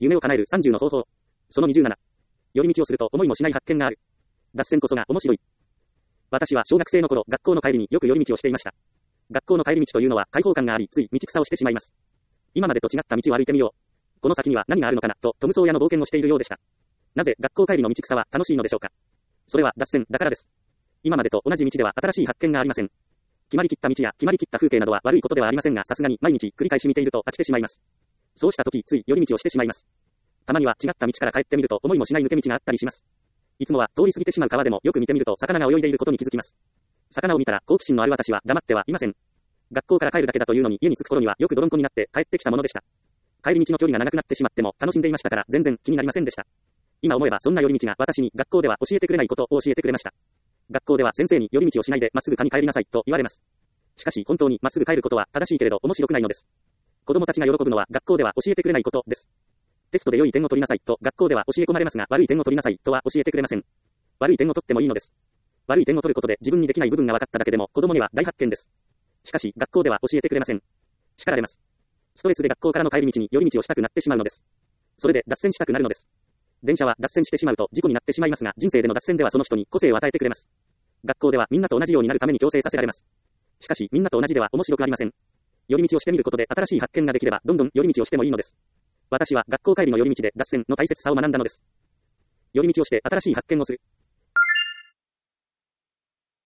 夢を叶える30の方法。その27。寄り道をすると思いもしない発見がある。脱線こそが面白い。私は小学生の頃、学校の帰りによく寄り道をしていました。学校の帰り道というのは開放感があり、つい道草をしてしまいます。今までと違った道を歩いてみよう。この先には何があるのかな、とトムソーヤの冒険をしているようでした。なぜ学校帰りの道草は楽しいのでしょうか。それは脱線だからです。今までと同じ道では新しい発見がありません。決まりきった道や決まりきった風景などは悪いことではありませんが、さすがに毎日繰り返し見ていると飽きてしまいます。そうした時、つい寄り道をしてしまいます。たまには違った道から帰ってみると思いもしない抜け道があったりします。いつもは通り過ぎてしまう川でもよく見てみると魚が泳いでいることに気づきます。魚を見たら好奇心のある私は黙ってはいません。学校から帰るだけだというのに家に着く頃にはよく泥んこになって帰ってきたものでした。帰り道の距離が長くなってしまっても楽しんでいましたから全然気になりませんでした。今思えばそんな寄り道が私に学校では教えてくれないことを教えてくれました。学校では先生に寄り道をしないでまっすぐ家に帰りなさいと言われます。しかし本当にまっすぐ帰ることは正しいけれど面白くないのです。子供たちが喜ぶのは学校では教えてくれないことです。テストで良い点を取りなさいと学校では教え込まれますが、悪い点を取りなさいとは教えてくれません。悪い点を取ってもいいのです。悪い点を取ることで自分にできない部分が分かっただけでも子供には大発見です。しかし学校では教えてくれません。叱られます。ストレスで学校からの帰り道に寄り道をしたくなってしまうのです。それで脱線したくなるのです。電車は脱線してしまうと事故になってしまいますが、人生での脱線ではその人に個性を与えてくれます。学校ではみんなと同じようになるために強制させられます。しかしみんなと同じでは面白くありません。寄り道をしてみることで新しい発見ができればどんどん寄り道をしてもいいのです。私は学校帰りの寄り道で脱線の大切さを学んだのです。寄り道をして新しい発見をする。